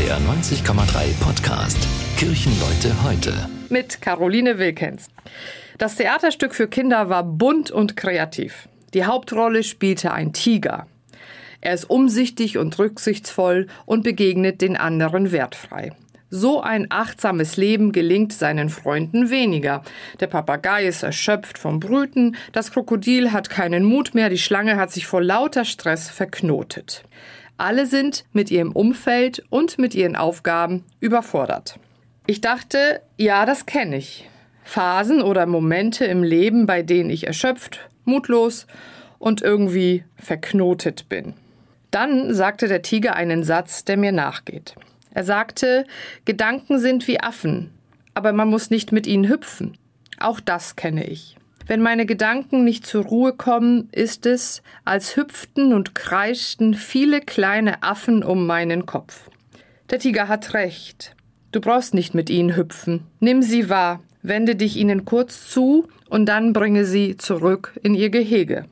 NDR 90,3 Podcast Kirchenleute heute. Mit Caroline Wilkens. Das Theaterstück für Kinder war bunt und kreativ. Die Hauptrolle spielte ein Tiger. Er ist umsichtig und rücksichtsvoll und begegnet den anderen wertfrei. So ein achtsames Leben gelingt seinen Freunden weniger. Der Papagei ist erschöpft vom Brüten, das Krokodil hat keinen Mut mehr, die Schlange hat sich vor lauter Stress verknotet. Alle sind mit ihrem Umfeld und mit ihren Aufgaben überfordert. Ich dachte, ja, das kenne ich. Phasen oder Momente im Leben, bei denen ich erschöpft, mutlos und irgendwie verknotet bin. Dann sagte der Tiger einen Satz, der mir nachgeht. Er sagte, Gedanken sind wie Affen, aber man muss nicht mit ihnen hüpfen. Auch das kenne ich. Wenn meine Gedanken nicht zur Ruhe kommen, ist es, als hüpften und kreischten viele kleine Affen um meinen Kopf. Der Tiger hat recht. Du brauchst nicht mit ihnen hüpfen. Nimm sie wahr, wende dich ihnen kurz zu und dann bringe sie zurück in ihr Gehege.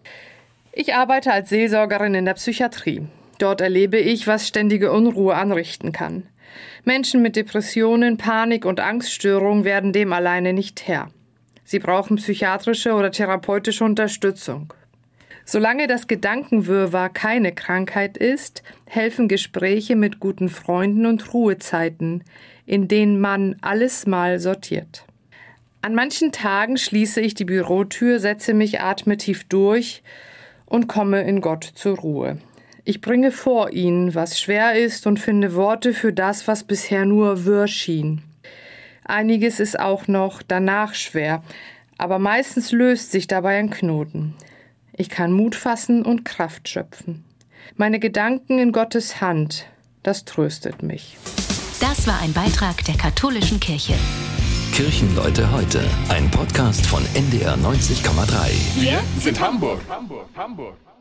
Ich arbeite als Seelsorgerin in der Psychiatrie. Dort erlebe ich, was ständige Unruhe anrichten kann. Menschen mit Depressionen, Panik und Angststörungen werden dem alleine nicht Herr. Sie brauchen psychiatrische oder therapeutische Unterstützung. Solange das Gedankenwirrwarr keine Krankheit ist, helfen Gespräche mit guten Freunden und Ruhezeiten, in denen man alles mal sortiert. An manchen Tagen schließe ich die Bürotür, setze mich atmetief durch und komme in Gott zur Ruhe. Ich bringe vor ihn, was schwer ist, und finde Worte für das, was bisher nur wirr schien. Einiges ist auch noch danach schwer, aber meistens löst sich dabei ein Knoten. Ich kann Mut fassen und Kraft schöpfen. Meine Gedanken in Gottes Hand, das tröstet mich. Das war ein Beitrag der Katholischen Kirche. Kirchenleute heute, ein Podcast von NDR 90,3. Wir sind Hamburg.